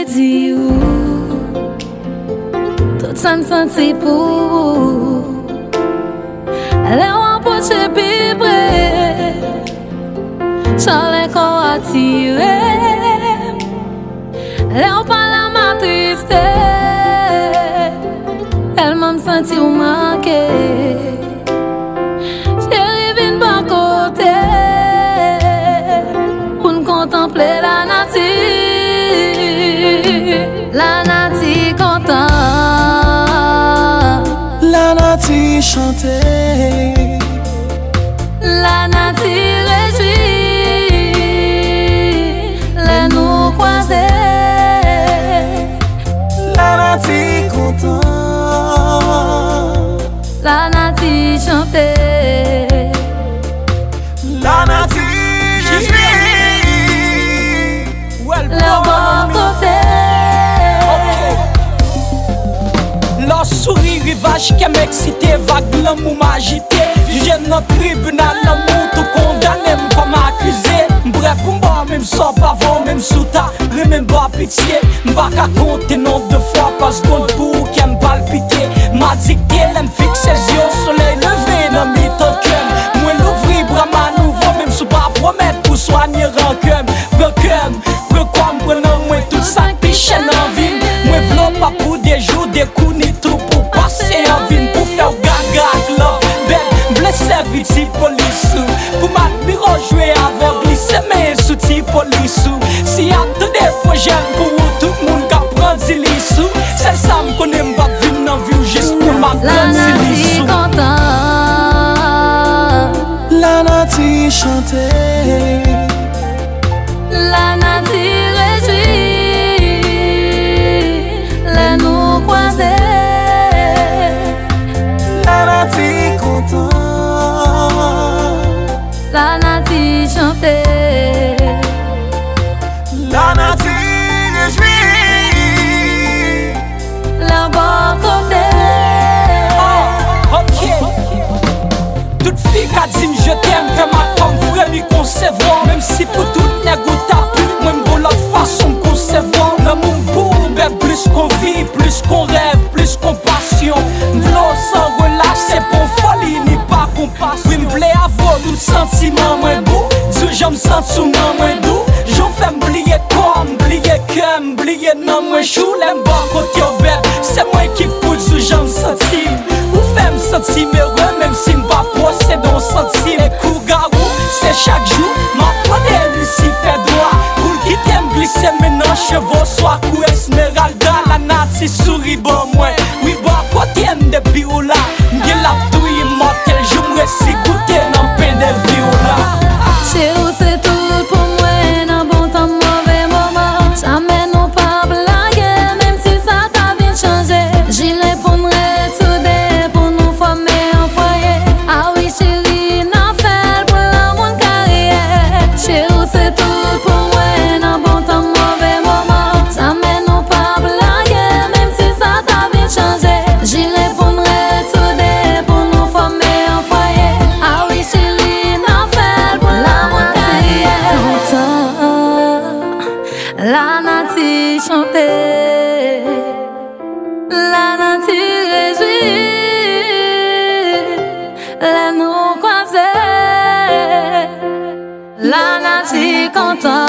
dit tout ça me sentit pour elle est approché plus près sans les corps attirés elle est pas la ma tristesse elle m'a senti manqué chérie viens pas côté pour nous contempler la nature content la nature chanter la nature réjouit les nous croiser la nature content la nature chanter la nature réjouit le bon côté la souris rivage qui m'excité vague l'amour m'agité j'ai dans tribunal l'amour tout condamné comme accusé bref pour moi même sans pavon même sous ta même pas pitié m'pas qu'à compter nombre de fois par seconde pour qui me palpiter m'a dicté l'aime fixer les yeux soleil levé dans mi ton cœur moi l'ouvrir bras ma nouveau même sous pas promettre pour soigner rancœur pourquoi me prenant moi tout ça piche en ville moi v'là pas pour des jours des coups ni tout pour passer en ville pour faire gaga là ben blessé vite si police pour m'admirer jouer avant glisser mes sous-ti police si y a de des projets pour tout le monde qui prend zilissou c'est ça me connaît pas vivre dans vie juste pour ma prendre zilissou la nature chanter la nature réjouit les nous croiser la nature content la nature chanter la nature réjouit le bon côté ok toute fille qui dit je t'aime que ma comme frère lui concevoir même si pour tout n'est goût à plus même de l'autre façon concevoir l'amour pour ben plus qu'on vit plus qu'on rêve plus qu'on passion v'là sans relâche c'est pour folie ni pas compassion oui m'v'lait avoir tout sentiment moins beau du j'aime sens sous moins doux j'en fais m'oublier quoi m'oublier que m'oublier non moins chou l'aime pas côté au bête c'est moi qui pousse du j'aime sentir ou fait me sentir heureux même si m'pas procède on sentir les coups garou c'est chaque jour ma prenez Lucie fait droit pour qui t'aime glisser maintenant chevaux soit cou esmeralda la nature souris bon moi oui bah côté aime des viola m'gé la douille immortel je me si goûter dans pain de viola chez vous c'est tout pour moi dans bon temps mauvais moment jamais nous pas blaguer même si ça t'a bien changé j'y répondrai tout des pour nous former un foyer ah oui chérie n'a fait pour l'amour carrière chez vous c'est tout pour moi dans bon temps mauvais moment jamais nous pas blaguer même si ça t'a bien changé j'y répondrai tout des pour nous former un foyer ah oui chérie n'a fait pour l'amour carrière la nature chanter la nature réjouit les nous croiser la nature content